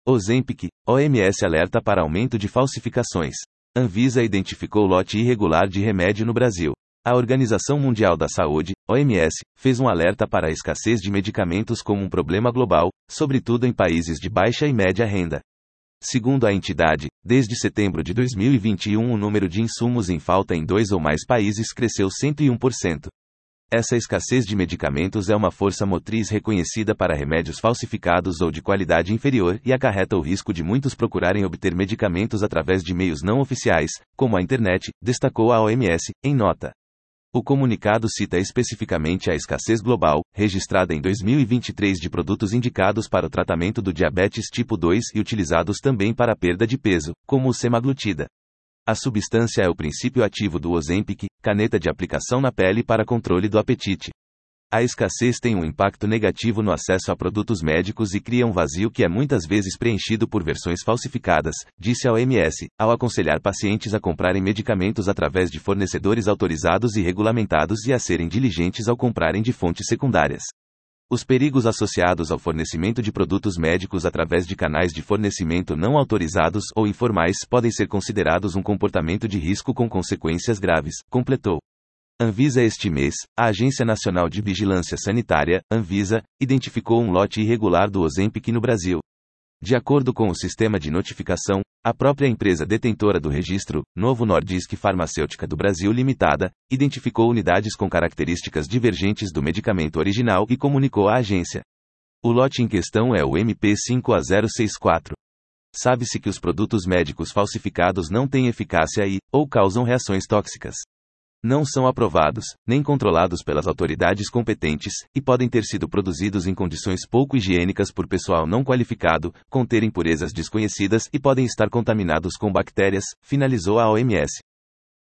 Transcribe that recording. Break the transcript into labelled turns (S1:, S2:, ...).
S1: Ozempic, OMS alerta para aumento de falsificações. Anvisa identificou lote irregular de remédio no Brasil. A Organização Mundial da Saúde, OMS, fez um alerta para a escassez de medicamentos como um problema global, sobretudo em países de baixa e média renda. Segundo a entidade, desde setembro de 2021 o número de insumos em falta em 2 ou mais países cresceu 101%. Essa escassez de medicamentos é uma força motriz reconhecida para remédios falsificados ou de qualidade inferior e acarreta o risco de muitos procurarem obter medicamentos através de meios não oficiais, como a internet, destacou a OMS, em nota. O comunicado cita especificamente a escassez global, registrada em 2023 de produtos indicados para o tratamento do diabetes tipo 2 e utilizados também para a perda de peso, como o semaglutida. A substância é o princípio ativo do Ozempic, caneta de aplicação na pele para controle do apetite. A escassez tem um impacto negativo no acesso a produtos médicos e cria um vazio que é muitas vezes preenchido por versões falsificadas, disse a OMS, ao aconselhar pacientes a comprarem medicamentos através de fornecedores autorizados e regulamentados e a serem diligentes ao comprarem de fontes secundárias. Os perigos associados ao fornecimento de produtos médicos através de canais de fornecimento não autorizados ou informais podem ser considerados um comportamento de risco com consequências graves, completou. Anvisa Este mês, a Agência Nacional de Vigilância Sanitária, Anvisa, identificou um lote irregular do Ozempic no Brasil. De acordo com o sistema de notificação, a própria empresa detentora do registro, Novo Nordisk Farmacêutica do Brasil Limitada, identificou unidades com características divergentes do medicamento original e comunicou à agência. O lote em questão é o MP5A064. Sabe-se que os produtos médicos falsificados não têm eficácia ou causam reações tóxicas. Não são aprovados, nem controlados pelas autoridades competentes, e podem ter sido produzidos em condições pouco higiênicas por pessoal não qualificado, conter impurezas desconhecidas e podem estar contaminados com bactérias, finalizou a OMS.